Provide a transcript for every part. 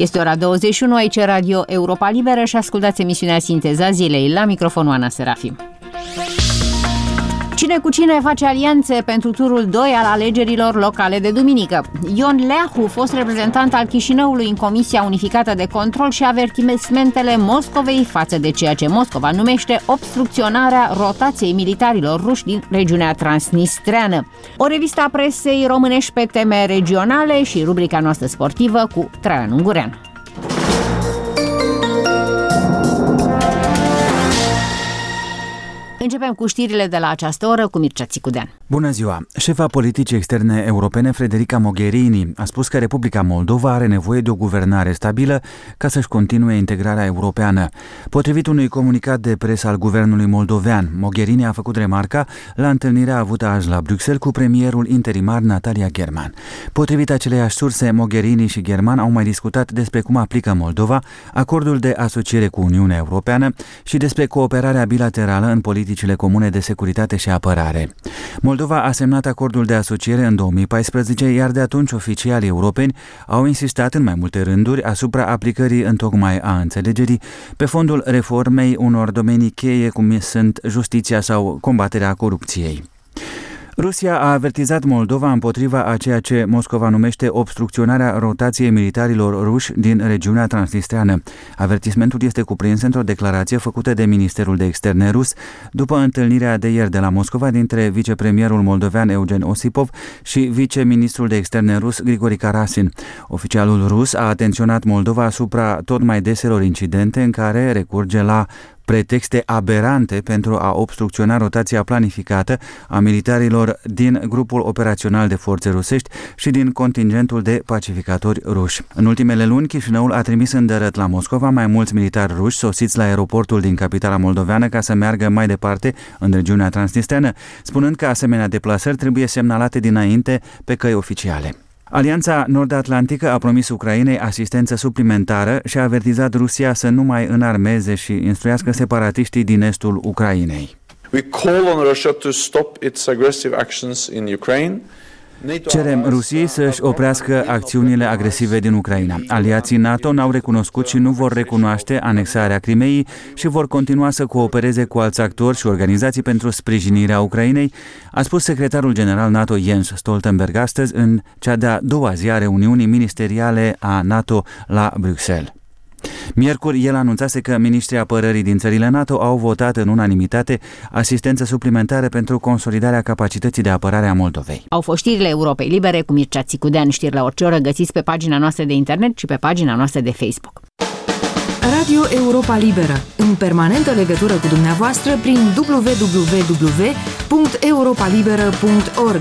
Este ora 21, aici Radio Europa Liberă și ascultați emisiunea Sinteza Zilei. La microfonul Ana Serafim. Cine cu cine face alianțe pentru turul 2 al alegerilor locale de duminică? Ion Leahu, fost reprezentant al Chișinăului în Comisia Unificată de Control, și avertismentele Moscovei față de ceea ce Moscova numește obstrucționarea rotației militarilor ruși din regiunea transnistreană. O revistă a presei românești pe teme regionale și rubrica noastră sportivă cu Traian Ungureanu. Începem cu știrile de la această oră cu Mircea Țicudean. Bună ziua! Șefa politicii externe europene, Federica Mogherini, a spus că Republica Moldova are nevoie de o guvernare stabilă ca să-și continue integrarea europeană. Potrivit unui comunicat de presă al guvernului moldovean, Mogherini a făcut remarca la întâlnirea avută azi la Bruxelles cu premierul interimar Natalia German. Potrivit aceleiași surse, Mogherini și German au mai discutat despre cum aplică Moldova acordul de asociere cu Uniunea Europeană și despre cooperarea bilaterală în politicile comune de securitate și apărare. Moldova a semnat acordul de asociere în 2014, iar de atunci oficialii europeni au insistat în mai multe rânduri asupra aplicării întocmai a înțelegerii pe fondul reformei unor domenii cheie cum sunt justiția sau combaterea corupției. Rusia a avertizat Moldova împotriva a ceea ce Moscova numește obstrucționarea rotației militarilor ruși din regiunea transnistreană. Avertismentul este cuprins într-o declarație făcută de Ministerul de Externe rus după întâlnirea de ieri de la Moscova dintre vicepremierul moldovean Eugen Osipov și viceministrul de Externe rus Grigori Karasin. Oficialul rus a atenționat Moldova asupra tot mai deselor incidente în care recurge la pretexte aberante pentru a obstrucționa rotația planificată a militarilor din grupul operațional de forțe rusești și din contingentul de pacificatori ruși. În ultimele luni, Chișinăul a trimis îndărăt la Moscova mai mulți militari ruși sosiți la aeroportul din capitala moldoveană ca să meargă mai departe în regiunea transnistreană, spunând că asemenea deplasări trebuie semnalate dinainte pe căi oficiale. Alianța Nord-Atlantică a promis Ucrainei asistență suplimentară și a avertizat Rusia să nu mai înarmeze și instruiască separatiștii din estul Ucrainei. We call on Russia to stop its aggressive actions in Ukraine. Cerem Rusiei să-și oprească acțiunile agresive din Ucraina. Aliații NATO n-au recunoscut și nu vor recunoaște anexarea Crimeii și vor continua să coopereze cu alți actori și organizații pentru sprijinirea Ucrainei, a spus secretarul general NATO Jens Stoltenberg astăzi în cea de-a doua zi a reuniunii ministeriale a NATO la Bruxelles. Miercuri, el anunțase că miniștrii apărării din țările NATO au votat în unanimitate asistență suplimentară pentru consolidarea capacității de apărare a Moldovei. Au fost știrile Europei Libere cu Mircea Țicudean. Știri la orice oră găsiți pe pagina noastră de internet și pe pagina noastră de Facebook. Radio Europa Liberă, în permanentă legătură cu dumneavoastră prin www.europalibera.org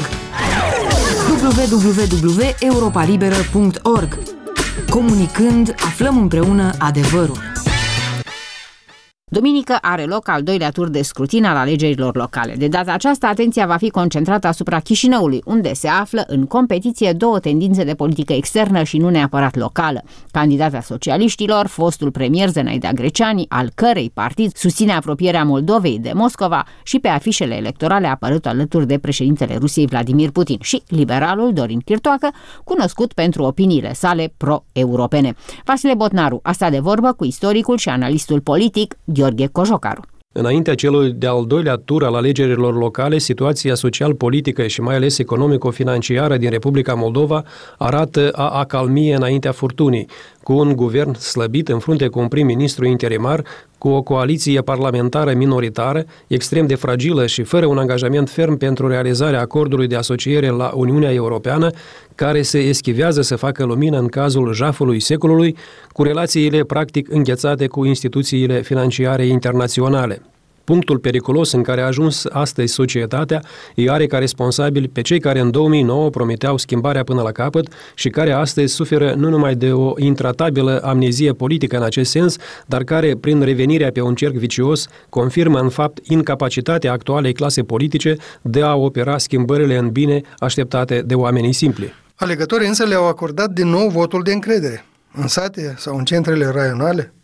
www.europalibera.org. Comunicând, aflăm împreună adevărul. Duminică are loc al doilea tur de scrutin al alegerilor locale. De data aceasta, atenția va fi concentrată asupra Chișinăului, unde se află în competiție două tendințe de politică externă și nu neapărat locală. Candidata socialiștilor, fostul premier Zenaida Greceani, al cărei partid susține apropierea Moldovei de Moscova, și pe afișele electorale a apărut alături de președintele Rusiei Vladimir Putin, și liberalul Dorin Chirtoacă, cunoscut pentru opiniile sale pro-europene. Vasile Botnaru a stat de vorbă cu istoricul și analistul politic Gheorghe Cojocaru. Înaintea celui de-al doilea tur al alegerilor locale, situația social-politică și mai ales economico-financiară din Republica Moldova arată a acalmie înaintea furtunii, cu un guvern slăbit în frunte cu un prim-ministru interimar, cu o coaliție parlamentară minoritară, extrem de fragilă și fără un angajament ferm pentru realizarea acordului de asociere la Uniunea Europeană, care se eschivează să facă lumină în cazul jafului secolului, cu relațiile practic înghețate cu instituțiile financiare internaționale. Punctul periculos în care a ajuns astăzi societatea îi are ca responsabili pe cei care în 2009 prometeau schimbarea până la capăt și care astăzi suferă nu numai de o intratabilă amnezie politică în acest sens, dar care, prin revenirea pe un cerc vicios, confirmă în fapt incapacitatea actualei clase politice de a opera schimbările în bine așteptate de oamenii simpli. Alegătorii însă le-au acordat din nou votul de încredere. În sate sau în centrele raionale?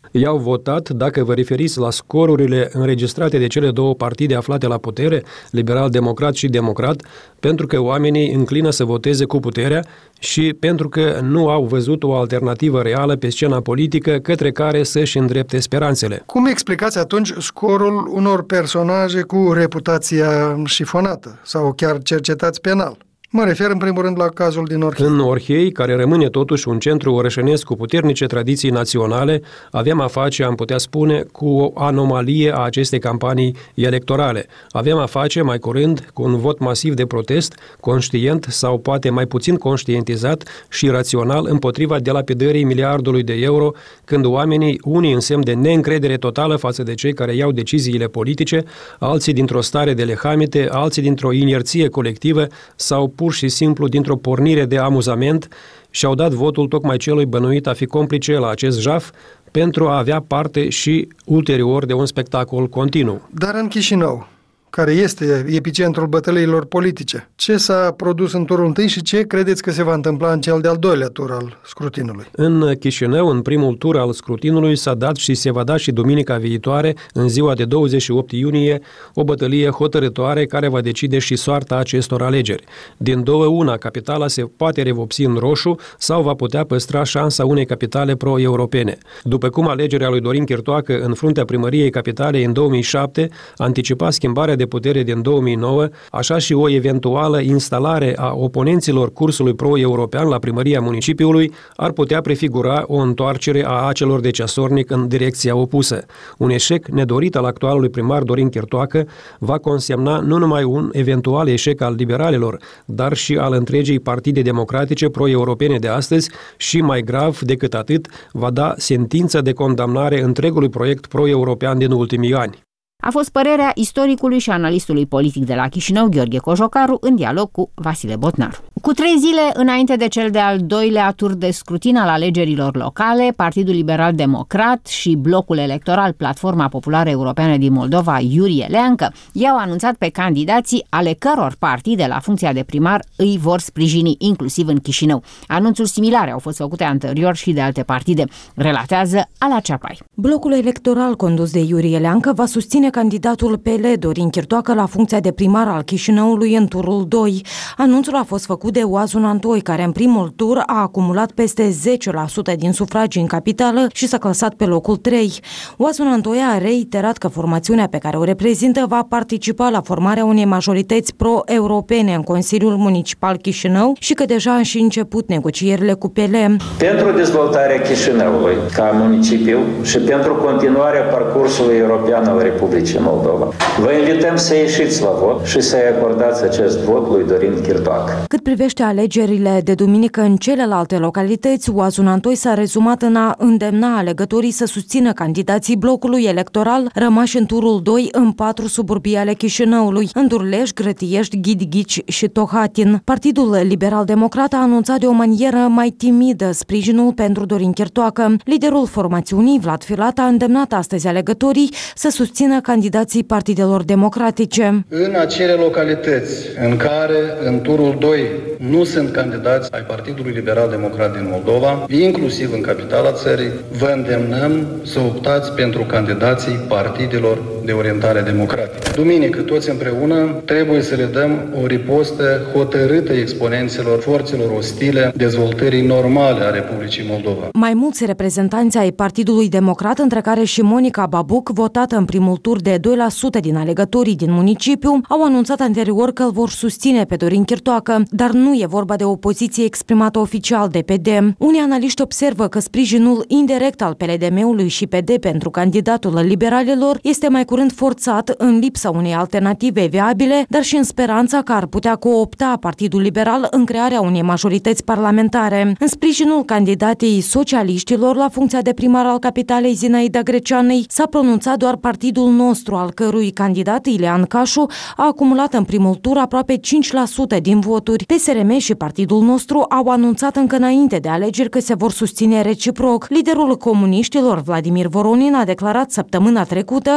I-au votat, dacă vă referiți la scorurile înregistrate de cele două partide aflate la putere, liberal-democrat și democrat, pentru că oamenii înclină să voteze cu puterea și pentru că nu au văzut o alternativă reală pe scena politică către care să-și îndrepte speranțele. Cum explicați atunci scorul unor personaje cu reputația șifonată sau chiar cercetați penal? Mă refer în primul rând la cazul din Orhei. În Orhei, care rămâne totuși un centru orășănesc cu puternice tradiții naționale, avem a face, am putea spune, cu o anomalie a acestei campanii electorale. Avem a face, mai curând, cu un vot masiv de protest, conștient sau poate mai puțin conștientizat și rațional împotriva delapidării miliardului de euro, când oamenii, unii în semn de neîncredere totală față de cei care iau deciziile politice, alții dintr-o stare de lehamite, alții dintr-o inerție colectivă sau pur și simplu dintr-o pornire de amuzament, și-au dat votul tocmai celui bănuit a fi complice la acest jaf pentru a avea parte și ulterior de un spectacol continuu. Dar în Chișinău, care este epicentrul bătăliilor politice, ce s-a produs în turul întâi și ce credeți că se va întâmpla în cel de-al doilea tur al scrutinului? În Chișinău, în primul tur al scrutinului, s-a dat și se va da și duminica viitoare, în ziua de 28 iunie, o bătălie hotărătoare care va decide și soarta acestor alegeri. Din două una, capitala se poate revopsi în roșu sau va putea păstra șansa unei capitale pro-europene. După cum alegerea lui Dorin Chirtoacă în fruntea primăriei capitalei în 2007 anticipa schimbarea de putere din 2009, așa și o eventuală instalare a oponenților cursului pro-european la primăria municipiului ar putea prefigura o întoarcere a acelor de ceasornic în direcția opusă. Un eșec nedorit al actualului primar Dorin Chirtoacă va consemna nu numai un eventual eșec al liberalilor, dar și al întregii partide democratice pro-europene de astăzi și, mai grav decât atât, va da sentință de condamnare întregului proiect pro-european din ultimii ani. A fost părerea istoricului și analistului politic de la Chișinău, Gheorghe Cojocaru, în dialog cu Vasile Botnaru. Cu 3 zile înainte de cel de-al doilea tur de scrutin al alegerilor locale, Partidul Liberal Democrat și blocul electoral Platforma Populară Europeană din Moldova, Iurie Leancă, i-au anunțat pe candidații ale căror partide la funcția de primar îi vor sprijini, inclusiv în Chișinău. Anunțuri similare au fost făcute anterior și de alte partide, relatează Ala Ceapai. Blocul electoral condus de Iurie Leancă va susține candidatul PL Dorin Chirtoacă la funcția de primar al Chișinăului în turul 2. Anunțul a fost făcut de Oazul Antoi, care în primul tur a acumulat peste 10% din sufragii în capitală și s-a clasat pe locul 3. Oazul Antoi a reiterat că formațiunea pe care o reprezintă va participa la formarea unei majorități pro-europene în Consiliul Municipal Chișinău și că deja a și început negocierile cu PL. Pentru dezvoltarea Chișinăului ca municipiu și pentru continuarea parcursului european al Republicii Moldova, vă invităm să ieșiți la vot și să-i acordați acest vot lui Dorin Chirtoacă. Cât privește alegerile de duminică în celelalte localități, Oazul Antoi s-a rezumat în a îndemna alegătorii să susțină candidații blocului electoral rămași în turul 2 în 4 suburbii ale Chișinăului, în Durlești, Grătiești, Ghidighici și Tohatin. Partidul Liberal Democrat a anunțat de o manieră mai timidă sprijinul pentru Dorin Chirtoacă. Liderul formațiunii, Vlad Filat, a îndemnat astăzi alegătorii să susțină candidații partidelor democratice. În acele localități în care în turul 2 nu sunt candidați ai Partidului Liberal Democrat din Moldova, inclusiv în capitala țării, vă îndemnăm să optați pentru candidații partidelor de orientare democratică. Duminică, toți împreună, trebuie să le dăm o ripostă hotărâtă exponenților forțelor ostile dezvoltării normale a Republicii Moldova. Mai mulți reprezentanți ai Partidului Democrat, între care și Monica Babuc, votată în primul tur de 2% din alegătorii din municipiu, au anunțat anterior că îl vor susține pe Dorin Chirtoacă, dar nu e vorba de o poziție exprimată oficial de PD. Unii analiști observă că sprijinul indirect al PLDM-ului și PD pentru candidatul liberalilor este mai curând forțat în lipsa unei alternative viabile, dar și în speranța că ar putea coopta Partidul Liberal în crearea unei majorități parlamentare. În sprijinul candidatei socialiștilor la funcția de primar al capitalei Zinaida Greceanei s-a pronunțat doar Partidul Nostru, al cărui candidat Ilean Cașu a acumulat în primul tur aproape 5% din voturi. PSRM și Partidul Nostru au anunțat încă înainte de alegeri că se vor susține reciproc. Liderul comuniștilor, Vladimir Voronin, a declarat săptămâna trecută că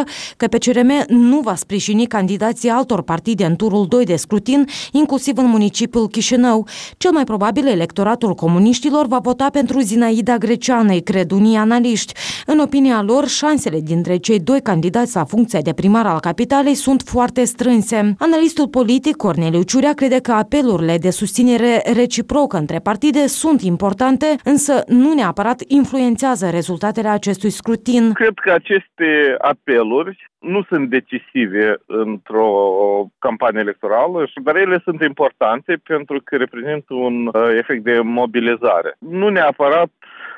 PCRM nu va sprijini candidații altor partide în turul 2 de scrutin, inclusiv în municipiul Chișinău. Cel mai probabil electoratul comuniștilor va vota pentru Zinaida Greceanei, cred unii analiști. În opinia lor, șansele dintre cei doi candidați la funcția de primar al capitalei sunt foarte strânse. Analistul politic Corneliu Ciurea crede că apelurile de susținere reciprocă între partide sunt importante, însă nu neapărat influențează rezultatele acestui scrutin. Cred că aceste apeluri nu sunt decisive într-o campanie electorală, dar ele sunt importante pentru că reprezintă un efect de mobilizare. Nu neapărat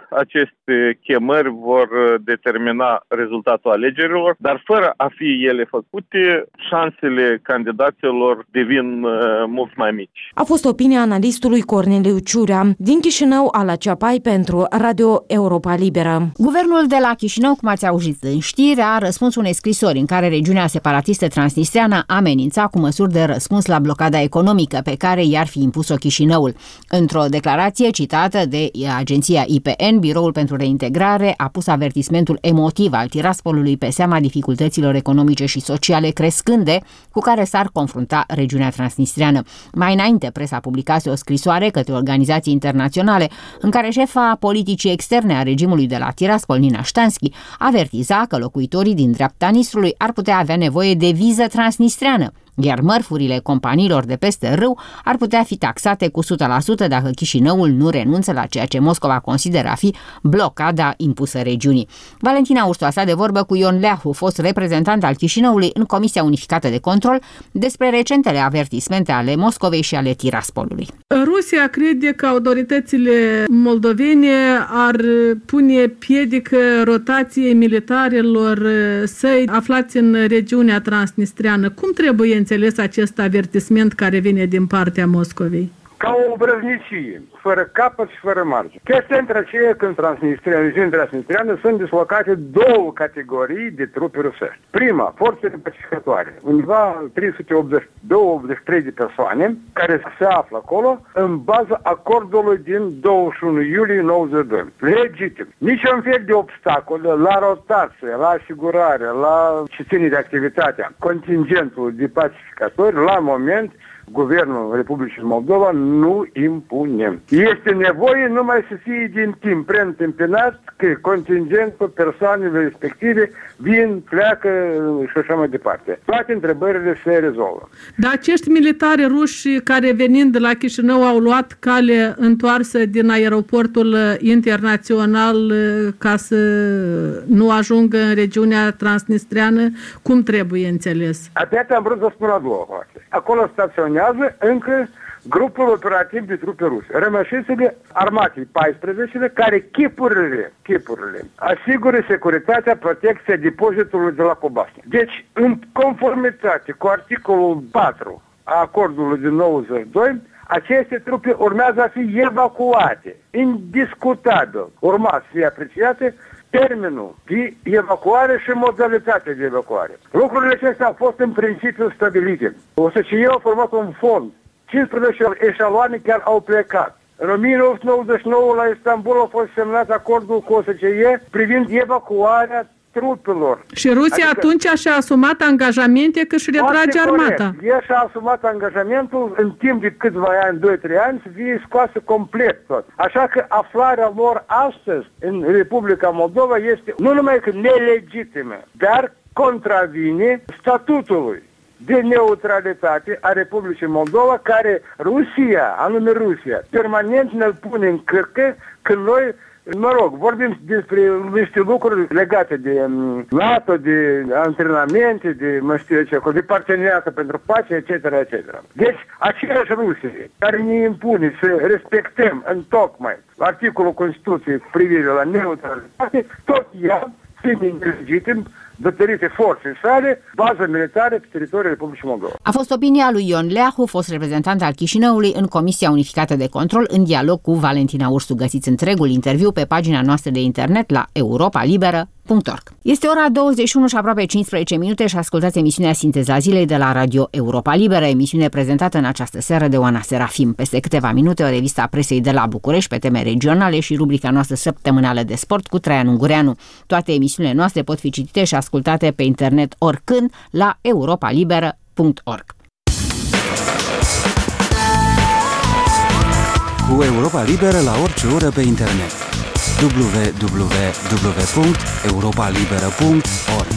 aceste chemări vor determina rezultatul alegerilor, dar fără a fi ele făcute, șansele candidaților devin mult mai mici. A fost opinia analistului Corneliu Ciurea. Din Chișinău, Ala Ceapai pentru Radio Europa Liberă. Guvernul de la Chișinău, cum ați auzit în știri, a răspuns unei scrisori în care regiunea separatistă transnistreană amenința cu măsuri de răspuns la blocada economică pe care i-ar fi impus-o Chișinăul. Într-o declarație citată de agenția IPN, Biroul pentru Reintegrare a pus avertismentul emotiv al Tiraspolului pe seama dificultăților economice și sociale crescânde cu care s-ar confrunta regiunea transnistreană. Mai înainte, presa publicase o scrisoare către organizații internaționale în care șefa politicii externe a regimului de la Tiraspol, Nina Ștanski, avertiza că locuitorii din dreapta Nistrului ar putea avea nevoie de viză transnistreană, iar mărfurile companiilor de peste râu ar putea fi taxate cu 100% dacă Chișinăul nu renunță la ceea ce Moscova consideră a fi blocada impusă regiunii. Valentina Ursu a stat de vorbă cu Ion Leahu, fost reprezentant al Chișinăului în Comisia Unificată de Control, despre recentele avertismente ale Moscovei și ale Tiraspolului. Rusia crede că autoritățile moldovene ar pune piedică rotației militarilor săi aflați în regiunea transnistreană. Cum trebuie înțeles acest avertisment care vine din partea Moscovei? Ca o obrăznicie, fără capăt și fără margine. Chestia între aceea că în regiunea transnistreană sunt dislocate două categorii de trupe rusești. Prima, forțele pacificatoare, undeva 382-83 de persoane care se află acolo în baza acordului din 21 iulie 92. Legitim. Niciun fel de obstacole la rotație, la asigurare, la ce ține de activitatea contingentului de pacificatori, la moment Guvernul Republicii Moldova nu impunem. Este nevoie numai să fie din timp preîntâmpinat că contingentul persoanelor respective vin, pleacă și așa mai departe. Toate întrebările se rezolvă. Dar acești militari ruși care venind de la Chișinău au luat cale întoarsă din aeroportul internațional ca să nu ajungă în regiunea transnistreană, cum trebuie înțeles? Abia am vrut să spun la două parte. Acolo staționează încă grupul operativ de trupe ruse, rămășițele armatei 14 care chipurile asigură securitatea, protecția depozitului de la Cobasnic. Deci, în conformitate cu articolul 4 a acordului din 92, aceste trupe urmează a fi evacuate, indiscutabil. Urma să fie apreciate termenul de evacuare și modalitatea de evacuare. Lucrurile acestea au fost în principiu stabilite. OSCE a format un fond. 15 eșaloane chiar au plecat. În 1999 la Istanbul a fost semnat acordul cu OSCE privind evacuarea trupelor. Și Rusia atunci și-a asumat angajamente că își retrage armata. Ea și-a asumat angajamentul în timp de câțiva ani, 2-3 ani, să fie scoasă complet tot. Așa că aflarea lor astăzi în Republica Moldova este nu numai că nelegitimă, dar contravine statutului de neutralitate a Republicii Moldova, care Rusia, anume Rusia, permanent ne-l pune în cârcă când noi, vorbim despre niște lucruri legate de NATO, de antrenamente, de parteneriată pentru pace, etc., etc. Deci, aceeași Rusie care ne impune să respectăm întocmai articolul Constituției cu privire la neutralitate, tot ea, fiind legitim, datorită forței sale, bază militară pe teritoriul Republicii Moldova. A fost opinia lui Ion Leahu, fost reprezentant al Chișinăului în Comisia Unificată de Control, în dialog cu Valentina Ursu. Găsiți întregul interviu pe pagina noastră de internet la europalibera.ro. www.europalibera.org. Este ora 21 și aproape 15 minute și ascultați emisiunea Sinteza Zilei de la Radio Europa Liberă, emisiune prezentată în această seară de Oana Serafim. Peste câteva minute o revistă a presei de la București pe teme regionale și rubrica noastră săptămânală de sport cu Traian Ungureanu. Toate emisiunile noastre pot fi citite și ascultate pe internet oricând la europalibera.org. Cu Europa Liberă la orice oră pe internet. www.europalibera.org.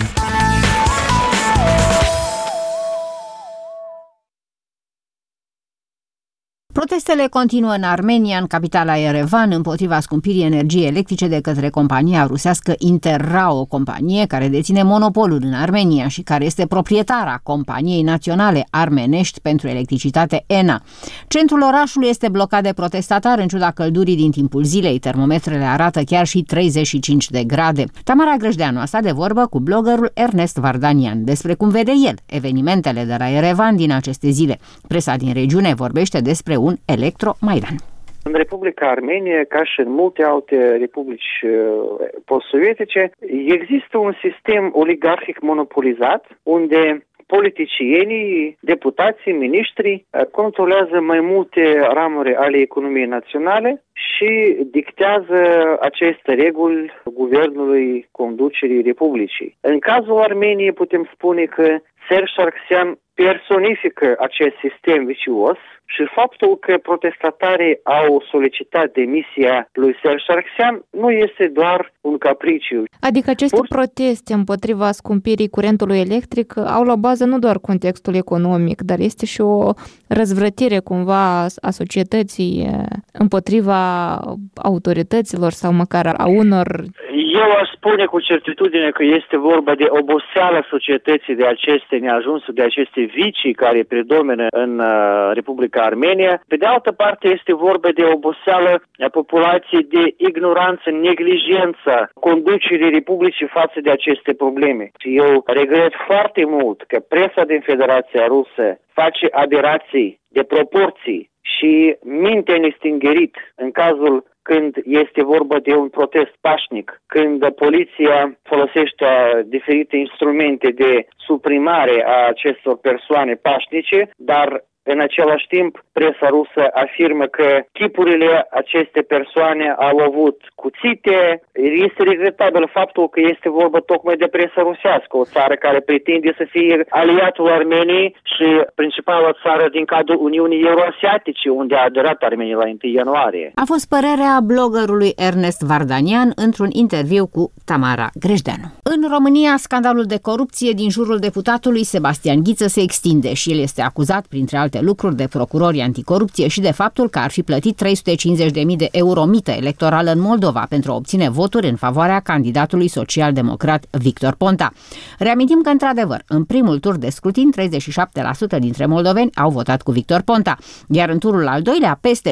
Protestele continuă în Armenia, în capitala Yerevan, împotriva scumpirii energiei electrice de către compania rusească Interra, o companie care deține monopolul în Armenia și care este proprietara companiei naționale armenești pentru electricitate ENA. Centrul orașului este blocat de protestatari în ciuda căldurii din timpul zilei. Termometrele arată chiar și 35 de grade. Tamara Grăjdeanu a stat de vorbă cu bloggerul Ernest Vardanian despre cum vede el evenimentele de la Yerevan din aceste zile. Presa din regiune vorbește despre un electromaidan. În Republica Armenia, ca și în multe alte republici post-sovietice, există un sistem oligarhic monopolizat, unde politicienii, deputații, miniștrii controlează mai multe ramuri ale economiei naționale și dictează aceste reguli guvernului conducerii Republicii. În cazul Armeniei putem spune că Serge Sargsyan personifică acest sistem vicios și faptul că protestatarii au solicitat demisia lui Serge Sargsyan nu este doar un capriciu. Adică aceste proteste împotriva scumpirii curentului electric au la bază nu doar contextul economic, dar este și o răzvrătire cumva a societății împotriva autorităților sau măcar a unor... Eu aș spune cu certitudine că este vorba de oboseala societății, de aceste neajunsuri, de aceste vicii care predomină în Republica Armenia. Pe de altă parte este vorba de oboseală a populației, de ignoranță, neglijență conducerii Republicii față de aceste probleme. Eu regret foarte mult că presa din Federația Rusă face aberații de proporții și minte nestingerit în cazul când este vorba de un protest pașnic, când poliția folosește diferite instrumente de suprimare a acestor persoane pașnice, dar în același timp, presa rusă afirmă că chipurile aceste persoane au avut cuțite. Este regretabil faptul că este vorba tocmai de presa rusească, o țară care pretinde să fie aliatul Armeniei și principala țară din cadrul Uniunii Euroasiatice, unde a aderat Armenia la 1 ianuarie. A fost părerea bloggerului Ernest Vardanian într-un interviu cu Tamara Grăjdeanu. În România, scandalul de corupție din jurul deputatului Sebastian Ghiță se extinde și el este acuzat, printre alte lucruri, de procurorii anticorupție și de faptul că ar fi plătit 350.000 de euro mită electorală în Moldova pentru a obține voturi în favoarea candidatului social-democrat Victor Ponta. Reamintim că, într-adevăr, în primul tur de scrutin, 37% dintre moldoveni au votat cu Victor Ponta, iar în turul al doilea, peste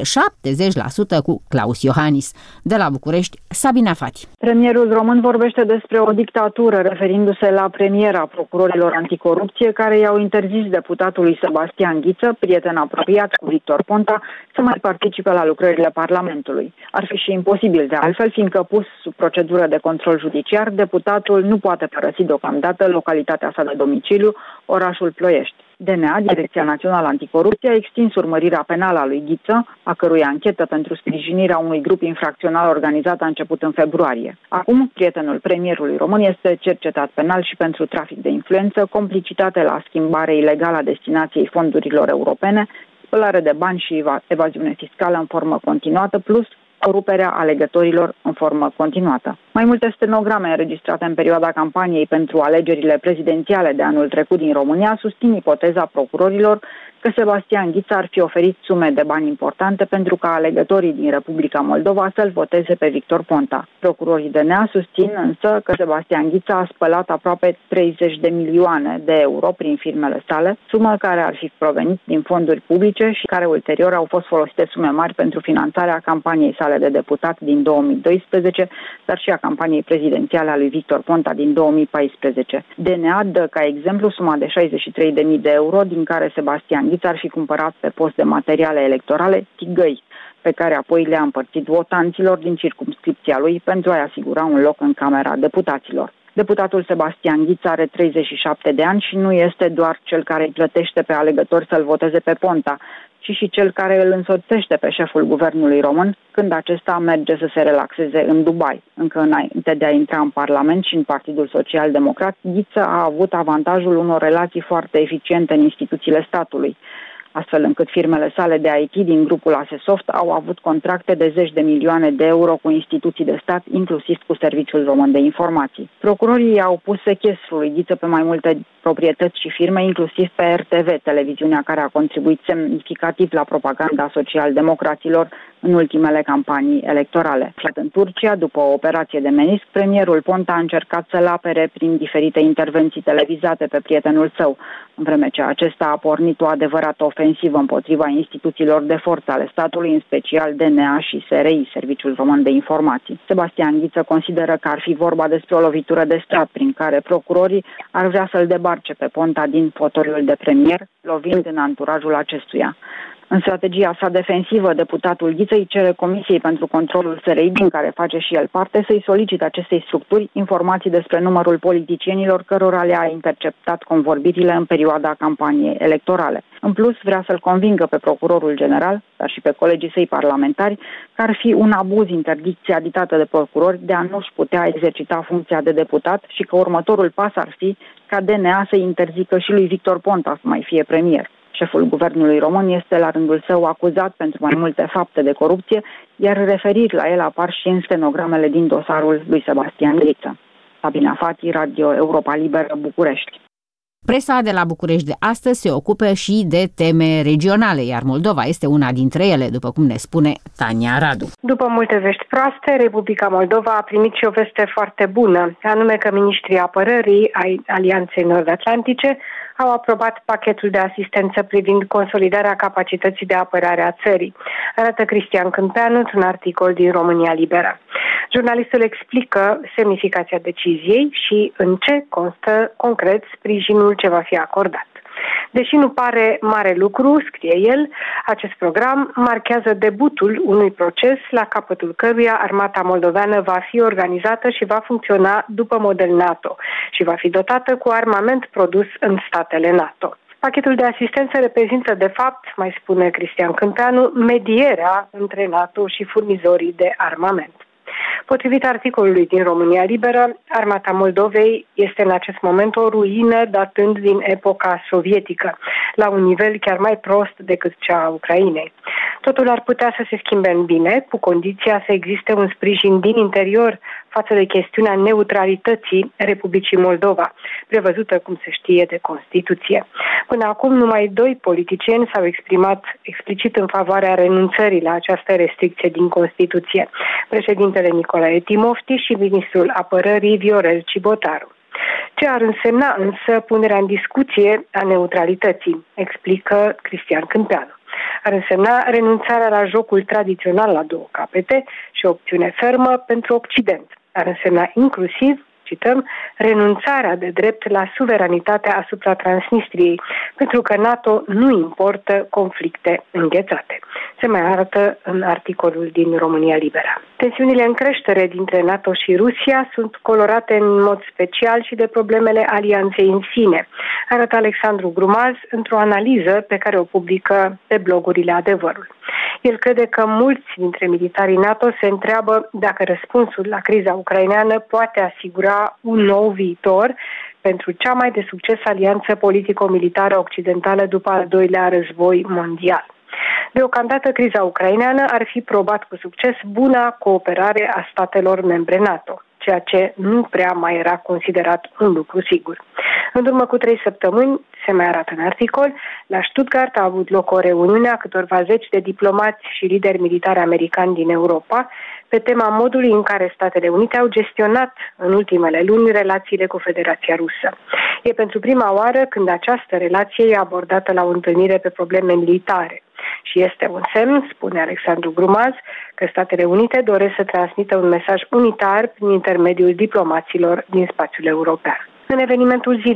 70% cu Claus Iohannis. De la București, Sabina Fati. Premierul român vorbește despre o dictatură, referindu-se la premiera procurorilor anticorupție, care i-au interzis deputatului Sebastian Ghiță, prieten apropiat cu Victor Ponta, să mai participe la lucrările Parlamentului. Ar fi și imposibil de altfel, fiindcă pus sub procedură de control judiciar, deputatul nu poate părăsi deocamdată localitatea sa de domiciliu, orașul Ploiești. DNA, Direcția Națională Anticorupție, a extins urmărirea penală a lui Ghiță, a cărui anchetă pentru sprijinirea unui grup infracțional organizat a început în februarie. Acum, prietenul premierului român este cercetat penal și pentru trafic de influență, complicitate la schimbare ilegală a destinației fondurilor europene, spălare de bani și evaziune fiscală în formă continuată, plus coruperea alegătorilor în formă continuată. Mai multe stenograme înregistrate în perioada campaniei pentru alegerile prezidențiale de anul trecut din România susțin ipoteza procurorilor că Sebastian Ghiță ar fi oferit sume de bani importante pentru ca alegătorii din Republica Moldova să-l voteze pe Victor Ponta. Procurorii DNA susțin însă că Sebastian Ghiță a spălat aproape 30 de milioane de euro prin firmele sale, sumă care ar fi provenit din fonduri publice și care ulterior au fost folosite sume mari pentru finanțarea campaniei sale de deputat din 2012, dar și a campaniei prezidențiale a lui Victor Ponta din 2014. DNA dă ca exemplu suma de 63.000 de euro din care Sebastian Ghiță ar fi cumpărat pe post de materiale electorale tigăi. pe care apoi le-a împărțit votanților din circumscripția lui pentru a-i asigura un loc în Camera Deputaților. Deputatul Sebastian Ghiță are 37 de ani și nu este doar cel care îi plătește pe alegători să-l voteze pe Ponta, ci și cel care îl însoțește pe șeful guvernului român când acesta merge să se relaxeze în Dubai. Încă înainte de a intra în Parlament și în Partidul Social Democrat, Ghiță a avut avantajul unor relații foarte eficiente în instituțiile statului, astfel încât firmele sale de IT din grupul Asesoft au avut contracte de 10 de milioane de euro cu instituții de stat, inclusiv cu Serviciul Român de Informații. Procurorii au pus sechestrul lui Ghiță pe mai multe proprietăți și firme, inclusiv pe RTV, televiziunea care a contribuit semnificativ la propaganda social-democraților în ultimele campanii electorale. În Turcia, după o operație de menisc, premierul Ponta a încercat să-l apere prin diferite intervenții televizate pe prietenul său, în vreme ce acesta a pornit o adevărată ofensivă împotriva instituțiilor de forță ale statului, în special DNA și SRI, Serviciul Român de Informații. Sebastian Ghiță consideră că ar fi vorba despre o lovitură de stat prin care procurorii ar vrea să-l debarce pe Ponta din fotoliul de premier, lovind în anturajul acestuia. În strategia sa defensivă, deputatul Ghiță îi cere Comisiei pentru Controlul SRI, din care face și el parte, să-i solicite acestei structuri informații despre numărul politicienilor cărora le-a interceptat convorbirile în perioada campaniei electorale. În plus, vrea să-l convingă pe procurorul general, dar și pe colegii săi parlamentari, că ar fi un abuz interdicția dictată de procurori de a nu-și putea exercita funcția de deputat și că următorul pas ar fi ca DNA să interzică și lui Victor Ponta să mai fie premier. Șeful guvernului român este la rândul său acuzat pentru mai multe fapte de corupție, iar referiri la el apar și în stenogramele din dosarul lui Sebastian Ghiță. Sabina Fati, Radio Europa Liberă, București. Presa de la București de astăzi se ocupă și de teme regionale, iar Moldova este una dintre ele, după cum ne spune Tania Radu. După multe vești proaste, Republica Moldova a primit și o veste foarte bună, anume că ministrii apărării ai Alianței Nord-Atlantice au aprobat pachetul de asistență privind consolidarea capacității de apărare a țării, arată Cristian Câmpeanu într-un articol din România Liberă. Jurnalistul explică semnificația deciziei și în ce constă concret sprijinul ce va fi acordat. Deși nu pare mare lucru, scrie el, acest program marchează debutul unui proces la capătul căruia armata moldoveană va fi organizată și va funcționa după model NATO și va fi dotată cu armament produs în statele NATO. Pachetul de asistență reprezintă, de fapt, mai spune Cristian Câmpeanu, medierea între NATO și furnizorii de armament. Potrivit articolului din România Liberă, armata Moldovei este în acest moment o ruină datând din epoca sovietică, la un nivel chiar mai prost decât cea a Ucrainei. Totul ar putea să se schimbe în bine, cu condiția să existe un sprijin din interior față de chestiunea neutralității Republicii Moldova, prevăzută, cum se știe, de Constituție. Până acum, numai 2 politicieni s-au exprimat explicit în favoarea renunțării la această restricție din Constituție, președintele Nicolae Timofti și ministrul apărării Viorel Cibotaru. Ce ar însemna însă punerea în discuție a neutralității, explică Cristian Câmpeanu. Ar însemna renunțarea la jocul tradițional la 2 capete și o opțiune fermă pentru Occident. Ar însemna inclusiv, cităm, renunțarea de drept la suveranitatea asupra Transnistriei, pentru că NATO nu importă conflicte înghețate. Se mai arată în articolul din România Liberă. Tensiunile în creștere dintre NATO și Rusia sunt colorate în mod special și de problemele alianței în sine, arată Alexandru Grumaz într-o analiză pe care o publică pe blogurile Adevărul. El crede că mulți dintre militarii NATO se întreabă dacă răspunsul la criza ucraineană poate asigura un nou viitor pentru cea mai de succes alianță politico-militară occidentală după al doilea război mondial. Deocamdată, criza ucraineană ar fi probat cu succes buna cooperare a statelor membre NATO, ceea ce nu prea mai era considerat un lucru sigur. În urmă cu 3 săptămâni, se mai arată în articol, la Stuttgart a avut loc o reuniune a câtorva zeci de diplomați și lideri militari americani din Europa pe tema modului în care Statele Unite au gestionat în ultimele luni relațiile cu Federația Rusă. E pentru prima oară când această relație e abordată la o întâlnire pe probleme militare. Și este un semn, spune Alexandru Grumaz, că Statele Unite doresc să transmită un mesaj unitar prin intermediul diplomaților din spațiul european. În evenimentul zilei,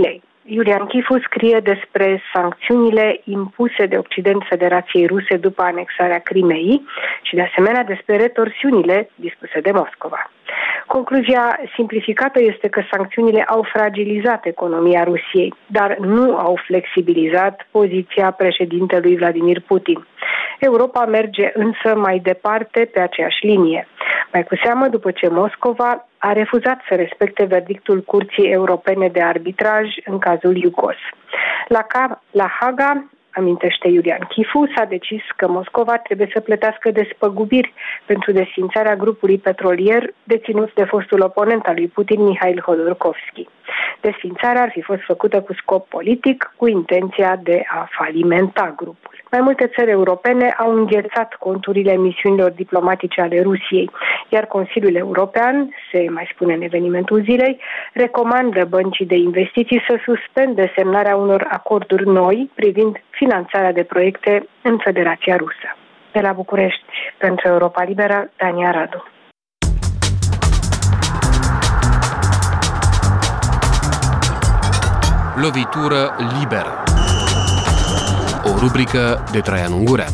Iulian Chifu scrie despre sancțiunile impuse de Occident Federației Ruse după anexarea Crimeii și de asemenea despre retorsiunile dispuse de Moscova. Concluzia simplificată este că sancțiunile au fragilizat economia Rusiei, dar nu au flexibilizat poziția președintelui Vladimir Putin. Europa merge însă mai departe pe aceeași linie. Mai cu seamă după ce Moscova a refuzat să respecte verdictul Curții Europene de Arbitraj în cazul Iugos. La Haga, amintește Iulian Chifu, s-a decis că Moscova trebuie să plătească despăgubiri pentru desființarea grupului petrolier deținut de fostul oponent al lui Putin, Mihail Hodorkovski. Desființarea ar fi fost făcută cu scop politic, cu intenția de a falimenta grupul. Mai multe țări europene au înghețat conturile misiunilor diplomatice ale Rusiei, iar Consiliul European, se mai spune în evenimentul zilei, recomandă băncii de investiții să suspende semnarea unor acorduri noi privind finanțarea de proiecte în Federația Rusă. De la București, pentru Europa Liberă, Dania Radu. Lovitură liberă. O rubrică de Traian Ungurean.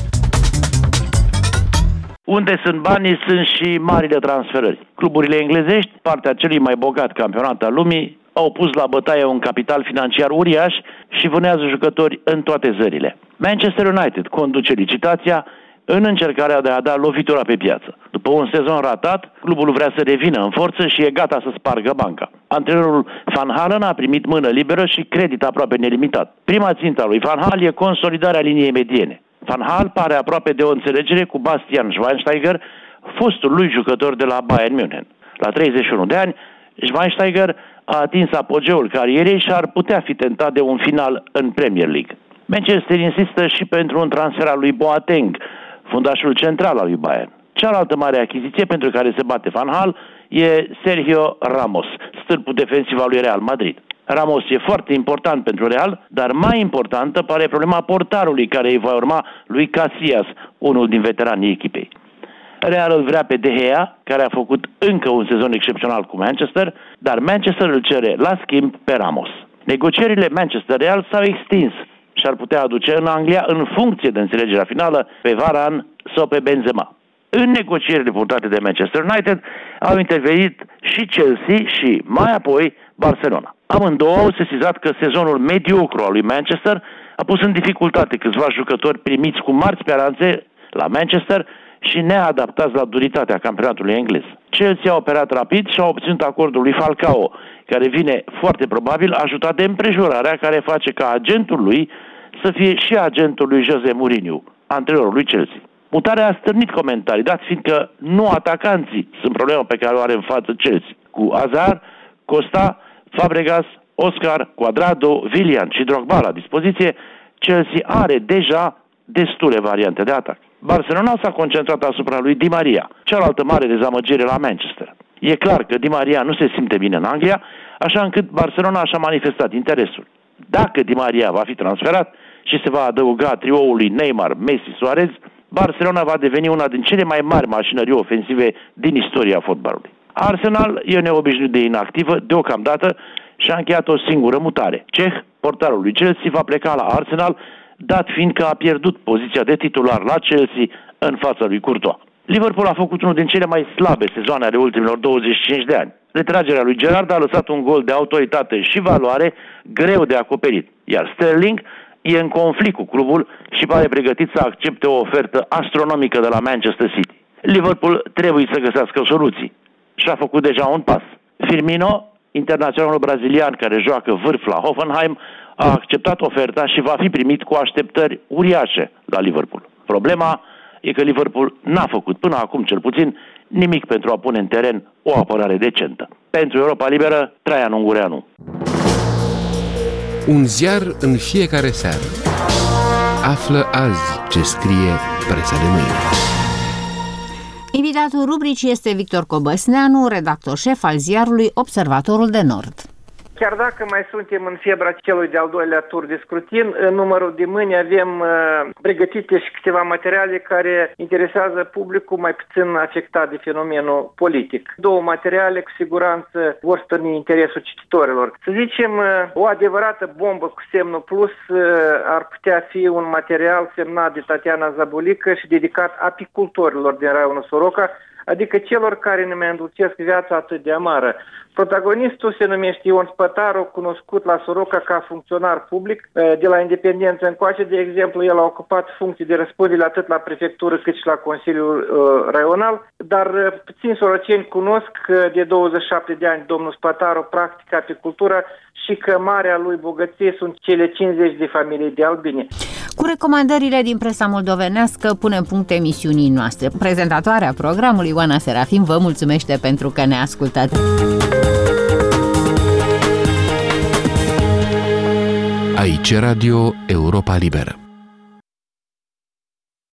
Unde sunt banii, sunt și marile transferări. Cluburile englezești, partea celui mai bogat campionat al lumii, au pus la bătaie un capital financiar uriaș și vânează jucători în toate zările. Manchester United conduce licitația în încercarea de a da lovitura pe piață. După un sezon ratat, clubul vrea să revină în forță și e gata să spargă banca. Antrenorul Van Halen a primit mână liberă și credit aproape nelimitat. Prima țintă a lui Van Hal e consolidarea liniei mediene. Van Hal pare aproape de o înțelegere cu Bastian Schweinsteiger, fostul lui jucător de la Bayern München. La 31 de ani, Schweinsteiger a atins apogeul carierei și ar putea fi tentat de un final în Premier League. Manchester insistă și pentru un transfer al lui Boateng, fundașul central al lui Bayern. Cealaltă mare achiziție pentru care se bate Van Hal e Sergio Ramos, stâlpul defensiv al lui Real Madrid. Ramos e foarte important pentru Real, dar mai importantă pare problema portarului care îi va urma lui Casillas, unul din veteranii echipei. Real îl vrea pe De Gea, care a făcut încă un sezon excepțional cu Manchester, dar Manchester îl cere la schimb pe Ramos. Negocierile Manchester-Real s-au extins și ar putea aduce în Anglia, în funcție de înțelegerea finală, pe Varane sau pe Benzema. În negocierile purtate de Manchester United au intervenit și Chelsea și mai apoi Barcelona. Amândouă au sesizat că sezonul mediocru al lui Manchester a pus în dificultate câțiva jucători primiți cu mari speranțe la Manchester și neadaptați la duritatea campionatului englez. Chelsea a operat rapid și a obținut acordul lui Falcao, care vine foarte probabil ajutat de împrejurarea care face ca agentul lui să fie și agentul lui Jose Mourinho, antrenorul lui Chelsea. Mutarea a stârnit comentarii, dat fiindcă nu atacanții sunt problema pe care o are în față Chelsea. Cu Hazard, Costa, Fabregas, Oscar, Cuadrado, Willian și Drogba la dispoziție, Chelsea are deja destule variante de atac. Barcelona s-a concentrat asupra lui Di Maria, cealaltă mare dezamăgire la Manchester. E clar că Di Maria nu se simte bine în Anglia, așa încât Barcelona și-a manifestat interesul. Dacă Di Maria va fi transferat și se va adăuga trioului Neymar, Messi, Suarez, Barcelona va deveni una din cele mai mari mașinării ofensive din istoria fotbalului. Arsenal e neobișnuit de inactivă deocamdată și a încheiat o singură mutare. Ceh, portarul lui Chelsea, va pleca la Arsenal, dat fiind că a pierdut poziția de titular la Chelsea în fața lui Courtois. Liverpool a făcut unul din cele mai slabe sezoane ale ultimilor 25 de ani. Retragerea lui Gerrard a lăsat un gol de autoritate și valoare greu de acoperit, iar Sterling e în conflict cu clubul și pare pregătit să accepte o ofertă astronomică de la Manchester City. Liverpool trebuie să găsească soluții și a făcut deja un pas. Firmino, internaționalul brazilian care joacă vârf la Hoffenheim, a acceptat oferta și va fi primit cu așteptări uriașe la Liverpool. Problema e că Liverpool n-a făcut până acum cel puțin nimic pentru a pune în teren o apărare decentă. Pentru Europa Liberă, Traian Ungureanu. Un ziar în fiecare seară. Află azi ce scrie presa de mâine. Invitatul rubricii este Victor Cobăsneanu, redactor șef al ziarului Observatorul de Nord. Chiar dacă mai suntem în febra celui de-al doilea tur de scrutin, în numărul de mâini avem pregătite și câteva materiale care interesează publicul mai puțin afectat de fenomenul politic. Două materiale cu siguranță vor stârni interesul cititorilor. Să zicem, o adevărată bombă cu semnul plus ar putea fi un material semnat de Tatiana Zabulică și dedicat apicultorilor din raionul Soroca, adică celor care ne mai îndulcesc viața atât de amară. Protagonistul se numește Ion Spătaru, cunoscut la Soroca ca funcționar public. De la independență încoace, de exemplu, el a ocupat funcții de răspundere atât la prefectură cât și la Consiliul Raional, dar puțini soroceni cunosc că de 27 de ani domnul Spătaru practică apicultura și că marea lui bogăție sunt cele 50 de familii de albine. Cu recomandările din presa moldovenească punem punct emisiunii noastre. Prezentatoarea programului, Oana Serafim, vă mulțumește pentru că ne ascultați. Aici Radio Europa Liberă.